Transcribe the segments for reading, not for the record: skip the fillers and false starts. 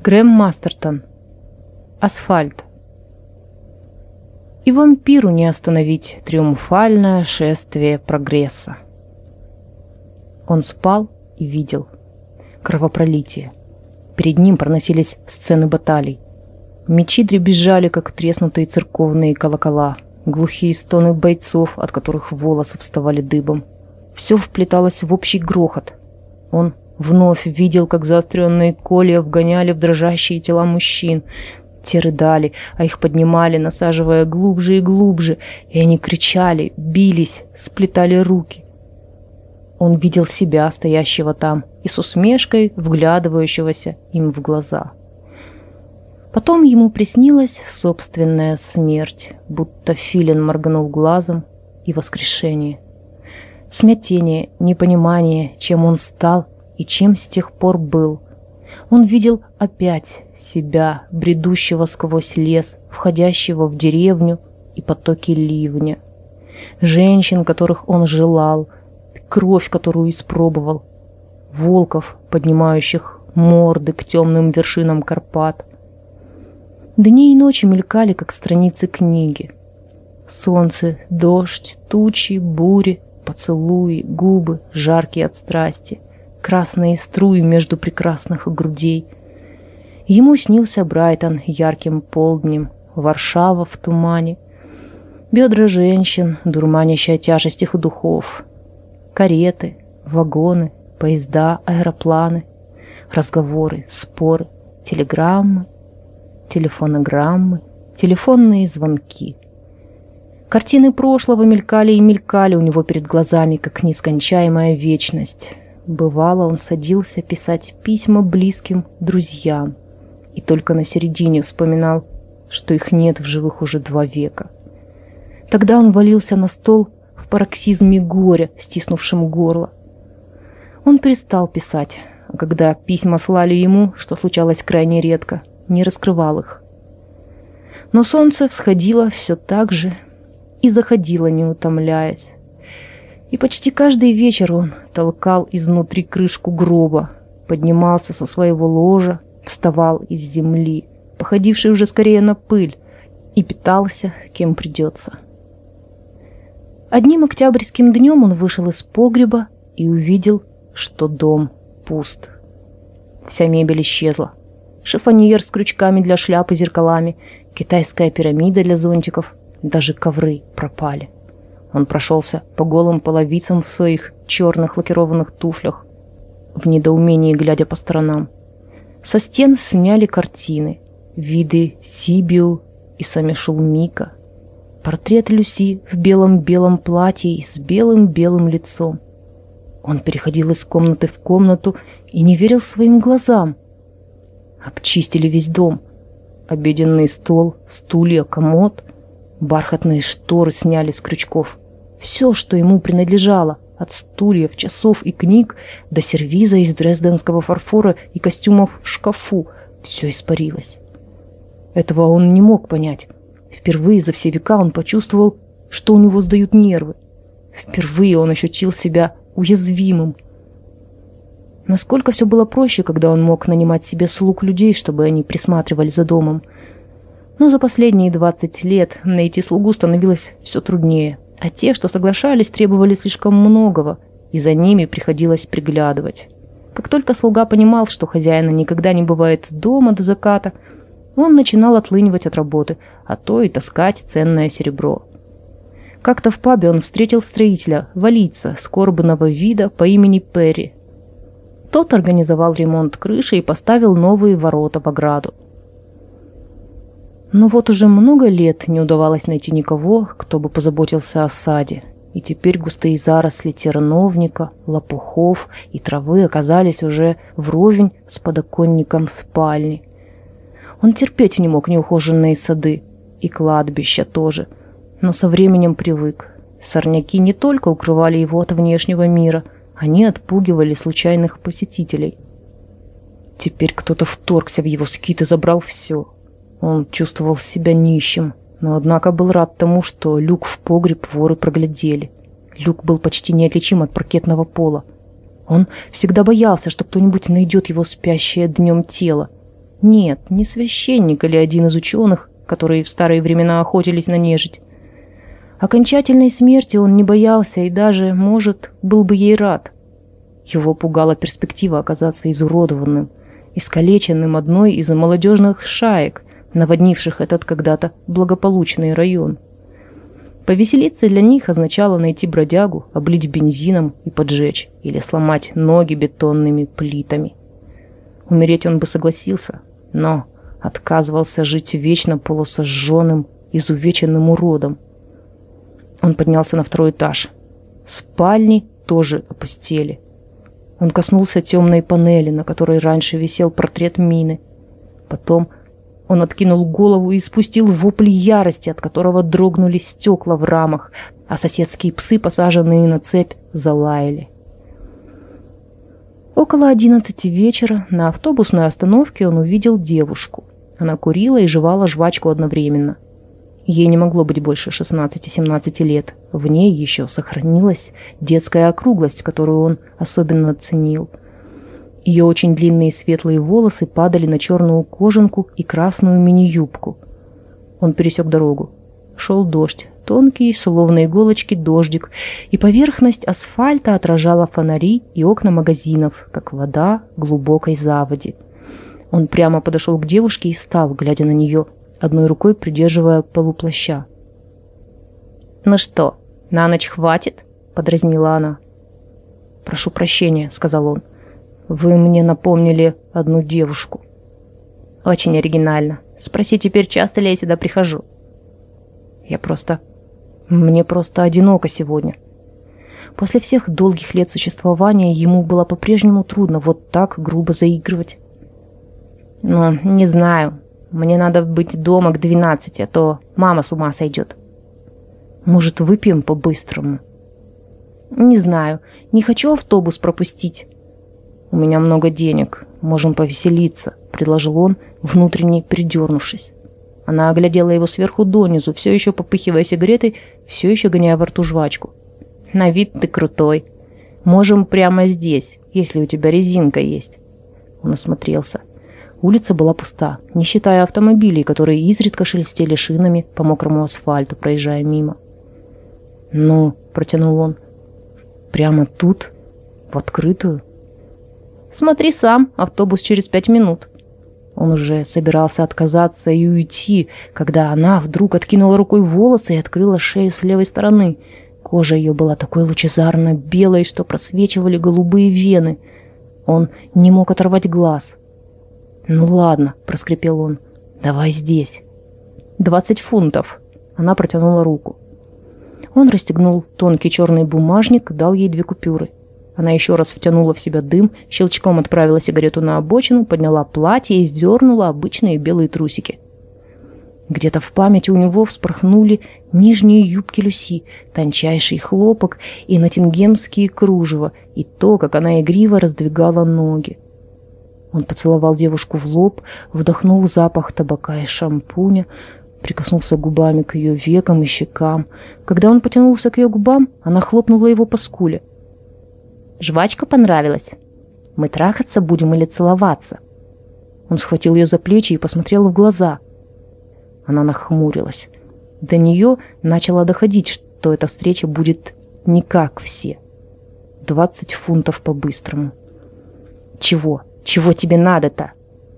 Грэм Мастертон. Асфальт. И вампиру не остановить триумфальное шествие прогресса. Он спал и видел кровопролитие. Перед ним проносились сцены баталий. Мечи дребезжали, как треснутые церковные колокола, глухие стоны бойцов, от которых волосы вставали дыбом. Все вплеталось в общий грохот. Он вновь видел, как заостренные колья вгоняли в дрожащие тела мужчин. Те рыдали, а их поднимали, насаживая глубже и глубже, и они кричали, бились, сплетали руки. Он видел себя, стоящего там, и с усмешкой вглядывающегося им в глаза. Потом ему приснилась собственная смерть, будто филин моргнул глазом, и воскрешение. Смятение, непонимание, чем он стал и чем с тех пор был. Он видел опять себя, бредущего сквозь лес, входящего в деревню и потоки ливня. Женщин, которых он желал, кровь, которую испробовал, волков, поднимающих морды к темным вершинам Карпат. Дни и ночи мелькали, как страницы книги. Солнце, дождь, тучи, бури, поцелуи, губы, жаркие от страсти, красные струи между прекрасных грудей. Ему снился Брайтон ярким полднем, Варшава в тумане, бедра женщин, дурманящая тяжесть их духов, кареты, вагоны, поезда, аэропланы, разговоры, споры, телеграммы, телефонограммы, телефонные звонки. Картины прошлого мелькали и мелькали у него перед глазами, как нескончаемая вечность. Бывало, он садился писать письма близким друзьям и только на середине вспоминал, что их нет в живых уже 2 века. Тогда он валился на стол в пароксизме горя, стиснувшем горло. Он перестал писать, а когда письма слали ему, что случалось крайне редко, не раскрывал их. Но солнце всходило все так же и заходило, не утомляясь. И почти каждый вечер он толкал изнутри крышку гроба, поднимался со своего ложа, вставал из земли, походившей уже скорее на пыль, и питался, кем придется. Одним октябрьским днем он вышел из погреба и увидел, что дом пуст. Вся мебель исчезла. Шифоньер с крючками для шляп и зеркалами, китайская пирамида для зонтиков, даже ковры пропали. Он прошелся по голым половицам в своих черных лакированных туфлях, в недоумении глядя по сторонам. Со стен сняли картины, виды Сибиу и Самишулмика, портрет Люси в белом-белом платье и с белым-белым лицом. Он переходил из комнаты в комнату и не верил своим глазам. Обчистили весь дом. Обеденный стол, стулья, комод, бархатные шторы сняли с крючков. Все, что ему принадлежало, от стульев, часов и книг до сервиза из дрезденского фарфора и костюмов в шкафу, все испарилось. Этого он не мог понять. Впервые за все века он почувствовал, что у него сдают нервы. Впервые он ощутил себя уязвимым. Насколько все было проще, когда он мог нанимать себе слуг людей, чтобы они присматривали за домом. Но за последние 20 лет найти слугу становилось все труднее, а те, что соглашались, требовали слишком многого, и за ними приходилось приглядывать. Как только слуга понимал, что хозяина никогда не бывает дома до заката, он начинал отлынивать от работы, а то и таскать ценное серебро. Как-то в пабе он встретил строителя, валийца, скорбного вида по имени Перри. Тот организовал ремонт крыши и поставил новые ворота по граду. Но вот уже много лет не удавалось найти никого, кто бы позаботился о саде, и теперь густые заросли терновника, лопухов и травы оказались уже вровень с подоконником спальни. Он терпеть не мог неухоженные сады, и кладбища тоже, но со временем привык. Сорняки не только укрывали его от внешнего мира, они отпугивали случайных посетителей. Теперь кто-то вторгся в его скит и забрал все. Он чувствовал себя нищим, но однако был рад тому, что люк в погреб воры проглядели. Люк был почти неотличим от паркетного пола. Он всегда боялся, что кто-нибудь найдет его спящее днем тело. Нет, не священник или один из ученых, которые в старые времена охотились на нежить. Окончательной смерти он не боялся и даже, может, был бы ей рад. Его пугала перспектива оказаться изуродованным, искалеченным одной из молодежных шаек, наводнивших этот когда-то благополучный район. Повеселиться для них означало найти бродягу, облить бензином и поджечь, или сломать ноги бетонными плитами. Умереть он бы согласился, но отказывался жить вечно полусожженным, изувеченным уродом. Он поднялся на 2-й этаж. Спальни тоже опустели. Он коснулся темной панели, на которой раньше висел портрет Мины. Потом он откинул голову и испустил вопль ярости, от которого дрогнули стекла в рамах, а соседские псы, посаженные на цепь, залаяли. Около 11 вечера на автобусной остановке он увидел девушку. Она курила и жевала жвачку одновременно. Ей не могло быть больше 16-17 лет. В ней еще сохранилась детская округлость, которую он особенно оценил. Ее очень длинные светлые волосы падали на черную кожанку и красную мини-юбку. Он пересек дорогу. Шел дождь, тонкий, словно иголочки дождик, и поверхность асфальта отражала фонари и окна магазинов, как вода глубокой заводи. Он прямо подошел к девушке и встал, глядя на нее, одной рукой придерживая полуплаща. «Ну что, на ночь хватит?» — подразнила она. «Прошу прощения», — сказал он. «Вы мне напомнили одну девушку». «Очень оригинально. Спроси теперь, часто ли я сюда прихожу?» Мне просто одиноко сегодня». После всех долгих лет существования ему было по-прежнему трудно вот так грубо заигрывать. «Ну, не знаю. Мне надо быть дома к 12, а то мама с ума сойдет». «Может, выпьем по-быстрому?» «Не знаю. Не хочу автобус пропустить». «У меня много денег. Можем повеселиться», — предложил он, внутренне передернувшись. Она оглядела его сверху донизу, все еще попыхивая сигаретой, все еще гоняя во рту жвачку. «На вид ты крутой. Можем прямо здесь, если у тебя резинка есть». Он осмотрелся. Улица была пуста, не считая автомобилей, которые изредка шелестели шинами по мокрому асфальту, проезжая мимо. «Ну», — протянул он, — «прямо тут, в открытую?» «Смотри сам, автобус через 5 минут». Он уже собирался отказаться и уйти, когда она вдруг откинула рукой волосы и открыла шею с левой стороны. Кожа ее была такой лучезарно белой, что просвечивали голубые вены. Он не мог оторвать глаз. «Ну ладно», — проскрипел он, — «давай здесь». 20 фунтов. Она протянула руку. Он расстегнул тонкий черный бумажник, дал ей 2 купюры. Она еще раз втянула в себя дым, щелчком отправила сигарету на обочину, подняла платье и сдернула обычные белые трусики. Где-то в памяти у него вспорхнули нижние юбки Люси, тончайший хлопок и ноттингемские кружева, и то, как она игриво раздвигала ноги. Он поцеловал девушку в лоб, вдохнул запах табака и шампуня, прикоснулся губами к ее векам и щекам. Когда он потянулся к ее губам, она хлопнула его по скуле. «Жвачка понравилась? Мы трахаться будем или целоваться?» Он схватил ее за плечи и посмотрел в глаза. Она нахмурилась. До нее начало доходить, что эта встреча будет не как все. 20 фунтов по-быстрому. «Чего? Чего тебе надо-то?»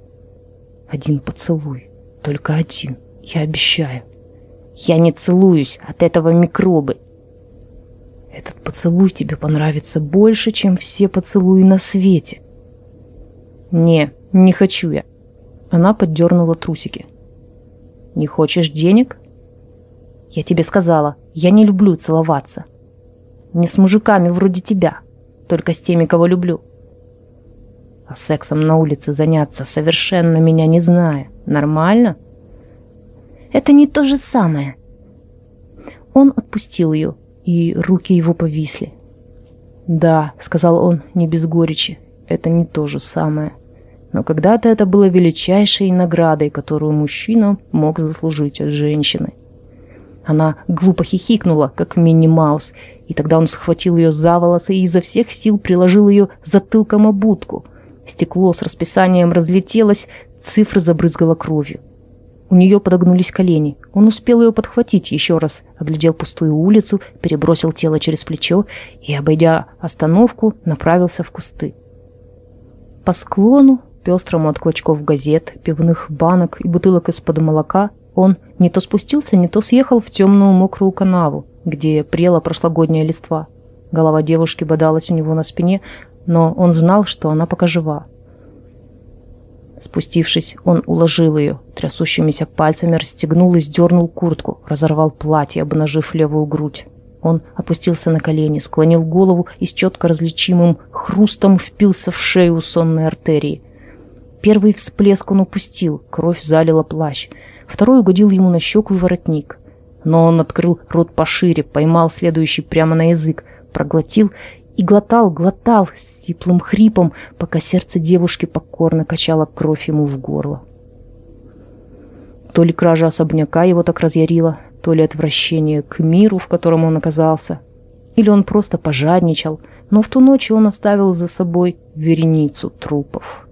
«Один поцелуй. Только один. Я обещаю». «Я не целуюсь. От этого микробы». «Этот поцелуй тебе понравится больше, чем все поцелуи на свете». Не хочу я». Она поддернула трусики. «Не хочешь денег?» «Я тебе сказала, я не люблю целоваться. Не с мужиками вроде тебя, только с теми, кого люблю. А сексом на улице заняться, совершенно меня не зная, нормально?» «Это не то же самое». Он отпустил ее, и руки его повисли. «Да», — сказал он не без горечи, — «это не то же самое. Но когда-то это было величайшей наградой, которую мужчина мог заслужить от женщины». Она глупо хихикнула, как Минни-Маус, и тогда он схватил ее за волосы и изо всех сил приложил ее затылком об будку. Стекло с расписанием разлетелось, цифры забрызгала кровью. У нее подогнулись колени. Он успел ее подхватить, еще раз оглядел пустую улицу, перебросил тело через плечо и, обойдя остановку, направился в кусты. По склону, пестрому от клочков газет, пивных банок и бутылок из-под молока, он не то спустился, не то съехал в темную мокрую канаву, где прела прошлогодняя листва. Голова девушки бодалась у него на спине, но он знал, что она пока жива. Спустившись, он уложил ее, трясущимися пальцами расстегнул и сдернул куртку, разорвал платье, обнажив левую грудь. Он опустился на колени, склонил голову и с четко различимым хрустом впился в шею сонной артерии. Первый всплеск он упустил, кровь залила плащ. Второй угодил ему на щеку и воротник. Но он открыл рот пошире, поймал следующий прямо на язык, проглотил и глотал с сиплым хрипом, пока сердце девушки покорно качало кровь ему в горло. То ли кража особняка его так разъярила, то ли отвращение к миру, в котором он оказался, или он просто пожадничал, но в ту ночь он оставил за собой вереницу трупов.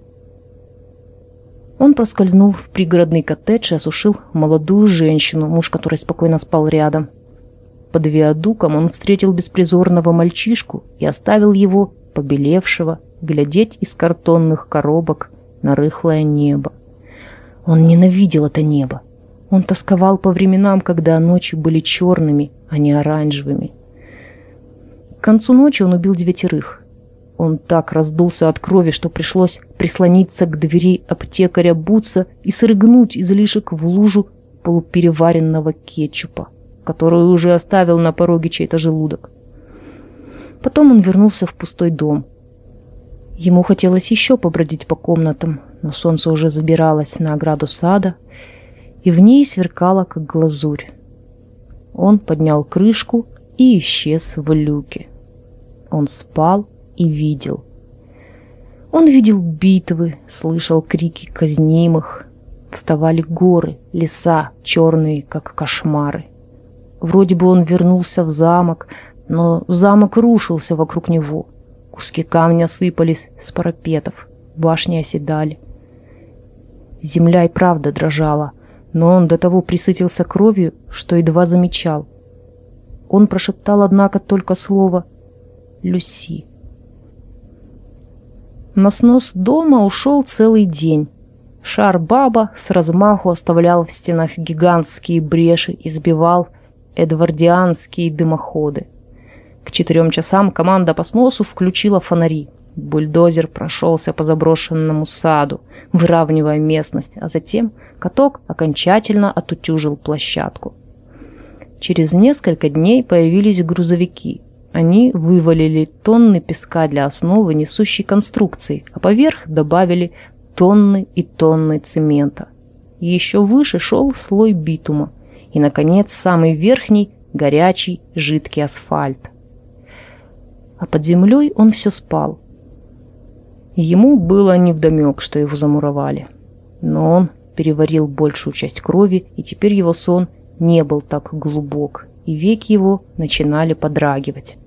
Он проскользнул в пригородный коттедж и осушил молодую женщину, муж которой спокойно спал рядом. Под виадуком он встретил беспризорного мальчишку и оставил его, побелевшего, глядеть из картонных коробок на рыхлое небо. Он ненавидел это небо. Он тосковал по временам, когда ночи были черными, а не оранжевыми. К концу ночи он убил 9. Он так раздулся от крови, что пришлось прислониться к двери аптекаря Бутса и срыгнуть излишек в лужу полупереваренного кетчупа, которую уже оставил на пороге чей-то желудок. Потом он вернулся в пустой дом. Ему хотелось еще побродить по комнатам, но солнце уже забиралось на ограду сада, и в ней сверкало, как глазурь. Он поднял крышку и исчез в люке. Он спал и видел. Он видел битвы, слышал крики казнимых. Вставали горы, леса, черные, как кошмары. Вроде бы он вернулся в замок, но замок рушился вокруг него. Куски камня сыпались с парапетов, башни оседали. Земля и правда дрожала, но он до того присытился кровью, что едва замечал. Он прошептал, однако, только слово «Люси». На снос дома ушел целый день. Шар-баба с размаху оставлял в стенах гигантские бреши и сбивал эдвардианские дымоходы. К 4 часам команда по сносу включила фонари. Бульдозер прошелся по заброшенному саду, выравнивая местность, а затем каток окончательно отутюжил площадку. Через несколько дней появились грузовики. Они вывалили тонны песка для основы несущей конструкции, а поверх добавили тонны и тонны цемента. И еще выше шел слой битума. И, наконец, самый верхний, горячий, жидкий асфальт. А под землей он все спал. Ему было невдомек, что его замуровали. Но он переварил большую часть крови, и теперь его сон не был так глубок, и веки его начинали подрагивать.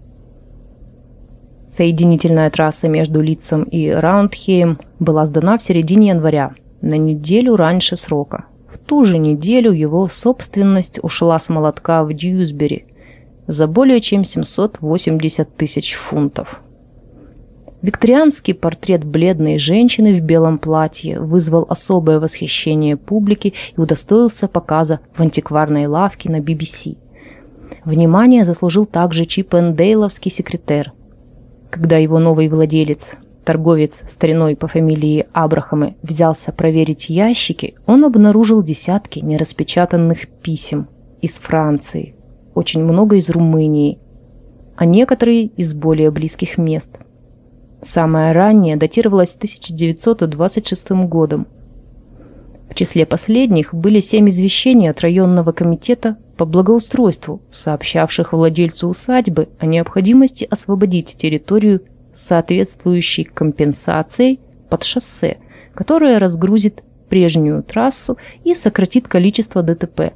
Соединительная трасса между Лидсом и Раундхейм была сдана в середине января, на неделю раньше срока. В ту же неделю его собственность ушла с молотка в Дьюсбери за более чем 780 тысяч фунтов. Викторианский портрет бледной женщины в белом платье вызвал особое восхищение публики и удостоился показа в антикварной лавке на BBC. Внимание заслужил также чиппендейловский секретер. Когда его новый владелец, торговец стариной по фамилии Абрахамы, взялся проверить ящики, он обнаружил десятки нераспечатанных писем из Франции, очень много из Румынии, а некоторые из более близких мест. Самое раннее датировалось 1926 годом. В числе последних были 7 извещений от районного комитета по благоустройству, сообщавших владельцу усадьбы о необходимости освободить территорию с соответствующей компенсацией под шоссе, которое разгрузит прежнюю трассу и сократит количество ДТП.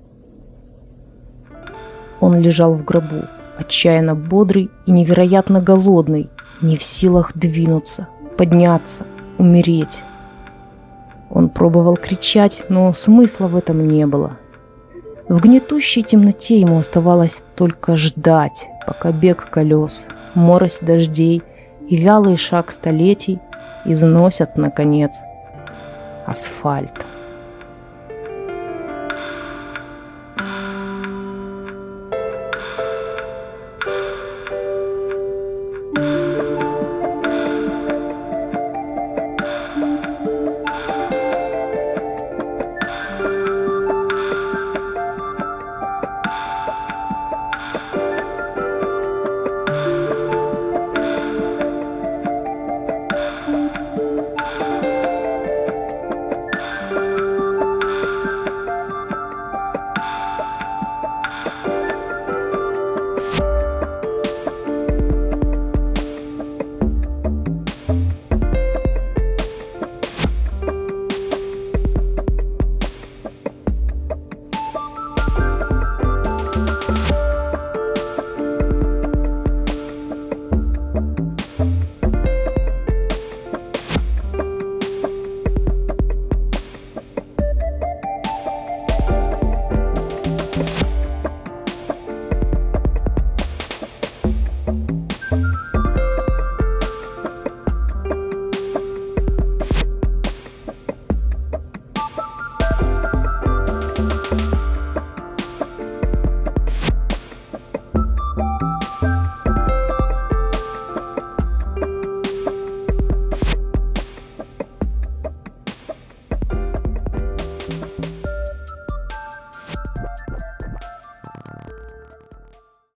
Он лежал в гробу, отчаянно бодрый и невероятно голодный, не в силах двинуться, подняться, умереть. Он пробовал кричать, но смысла в этом не было. В гнетущей темноте ему оставалось только ждать, пока бег колес, морось дождей и вялый шаг столетий износят, наконец, асфальт.